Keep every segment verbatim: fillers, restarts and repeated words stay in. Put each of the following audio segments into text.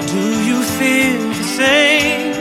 do you feel the same?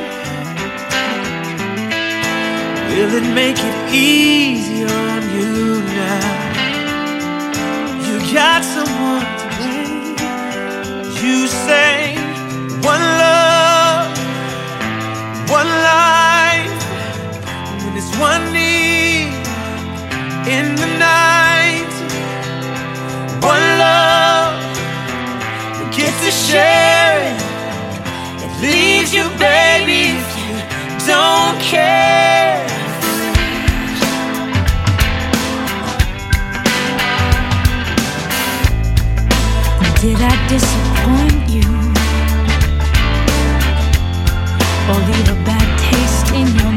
Will it make it easier on you now? You got someone to blame. You say one love, one life, and it's one need in the night. One love, you get to share it. It leaves you, baby, if you don't care. Did I disappoint you or leave a bad taste in your